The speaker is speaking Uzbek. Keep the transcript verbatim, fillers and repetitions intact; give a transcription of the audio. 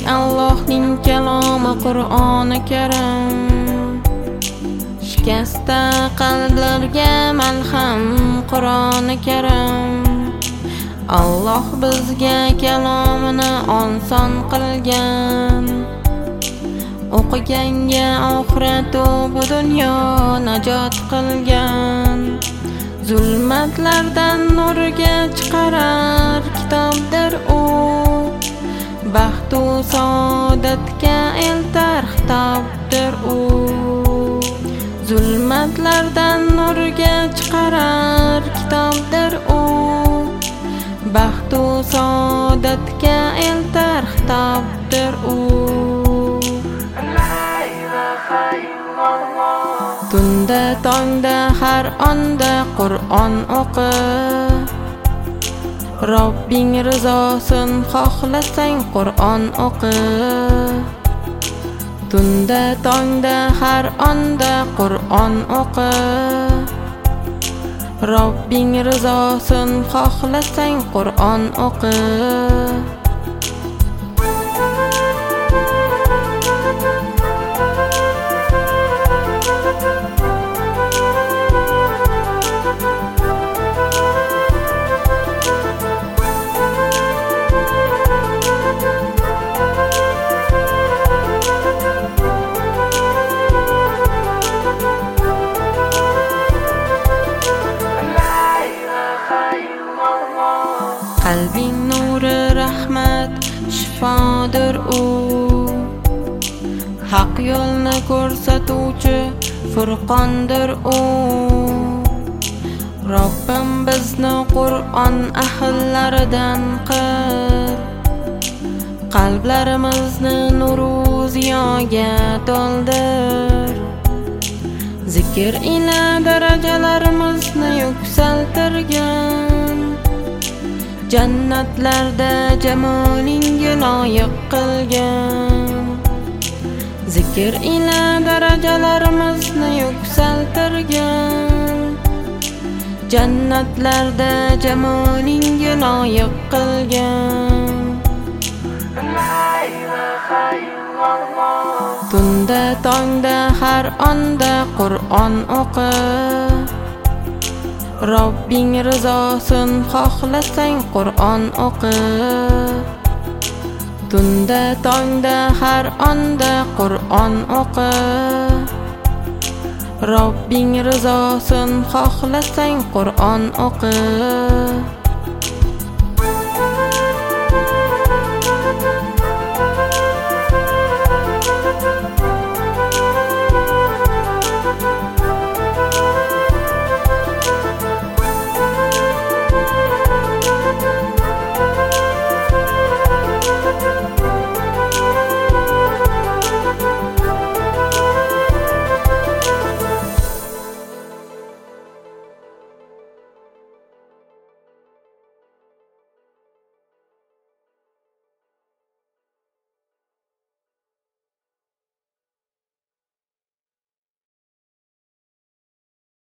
Allohning kalomi Qur'oni Karim, shikasta qalblarga malham Qur'oni Karim. Alloh bizga kalomini oson qilgan, o'qiganga oxirat bu dunyo najot qilgan. Zulmatlardan nurga chiqarar kitobdir u, baxtu saodatga eltar xitobdir u. Zulmatlardan nurga chiqarar kitobdir u, baxtu saodatga eltar xitobdir u. Tunda tongda har onda Qur'on o'qi, Robbing rizosin xohlasang Qur'on o'qi. Tunda tongda har onda Qur'on o'qi, Robbing rizosin xohlasang Qur'on o'qi. Qalbing nuri rahmat shifodir u, haq yo'lni ko'rsatuvchi furqondir u. Robbim bizni Qur'on ahllaridan qil, qalblarimizni nuru ziyoga to'ldir. Zikr ila darajalarimizni yuksaltirgan, jannatlarda jamolingga loyiq qilgan. Zikr ila darajalarimizni yuksaltirgan, jannatlarda jamolingga loyiq qilgan. Tunda tongda har onda Qur'on o'qi, Robbing rizosin xohlasang Qur'on o'qi. Tunda tongda har onda Qur'on o'qi, Robbing rizosin xohlasang Qur'on o'qi.